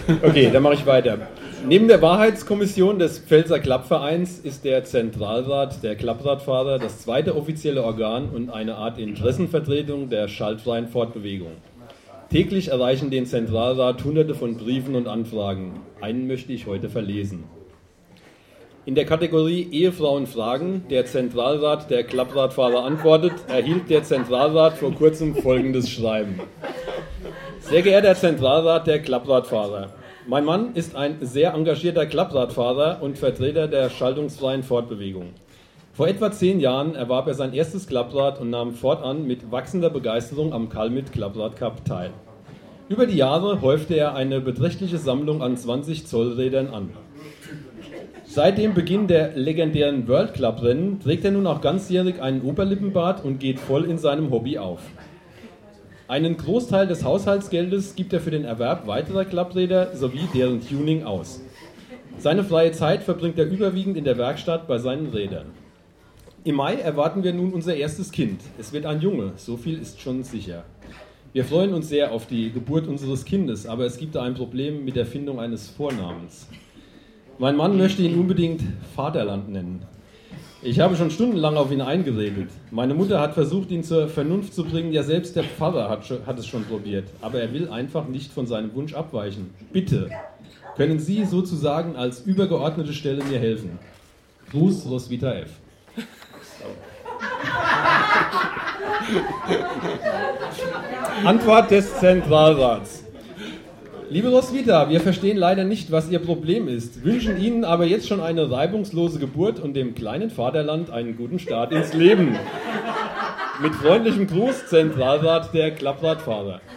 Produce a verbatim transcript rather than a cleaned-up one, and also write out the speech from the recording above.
Okay, dann mache ich weiter. Neben der Wahrheitskommission des Pfälzer Klappvereins ist der Zentralrat der Klappradfahrer das zweite offizielle Organ und eine Art Interessenvertretung der schaltfreien Fortbewegung. Täglich erreichen den Zentralrat hunderte von Briefen und Anfragen. Einen möchte ich heute verlesen. In der Kategorie Ehefrauen fragen, der Zentralrat der Klappradfahrer antwortet, erhielt der Zentralrat vor kurzem folgendes Schreiben. Sehr geehrter Zentralrat der Klappradfahrer, mein Mann ist ein sehr engagierter Klappradfahrer und Vertreter der schaltungsfreien Fortbewegung. Vor etwa zehn Jahren erwarb er sein erstes Klapprad und nahm fortan mit wachsender Begeisterung am Kalmit Klapprad Cup teil. Über die Jahre häufte er eine beträchtliche Sammlung an zwanzig Zoll Rädern an. Seit dem Beginn der legendären World Club Rennen trägt er nun auch ganzjährig einen Oberlippenbart und geht voll in seinem Hobby auf. Einen Großteil des Haushaltsgeldes gibt er für den Erwerb weiterer Klappräder sowie deren Tuning aus. Seine freie Zeit verbringt er überwiegend in der Werkstatt bei seinen Rädern. Im Mai erwarten wir nun unser erstes Kind. Es wird ein Junge, so viel ist schon sicher. Wir freuen uns sehr auf die Geburt unseres Kindes, aber es gibt da ein Problem mit der Findung eines Vornamens. Mein Mann möchte ihn unbedingt Vaterland nennen. Ich habe schon stundenlang auf ihn eingeredet. Meine Mutter hat versucht, ihn zur Vernunft zu bringen. Ja, selbst der Pfarrer hat, hat es schon probiert. Aber er will einfach nicht von seinem Wunsch abweichen. Bitte, können Sie sozusagen als übergeordnete Stelle mir helfen? Gruß, Roswitha F. Antwort des Zentralrats. Liebe Roswitha, wir verstehen leider nicht, was Ihr Problem ist, wünschen Ihnen aber jetzt schon eine reibungslose Geburt und dem kleinen Vaterland einen guten Start ins Leben. Mit freundlichem Gruß, Zentralrat der Klappradfahrer.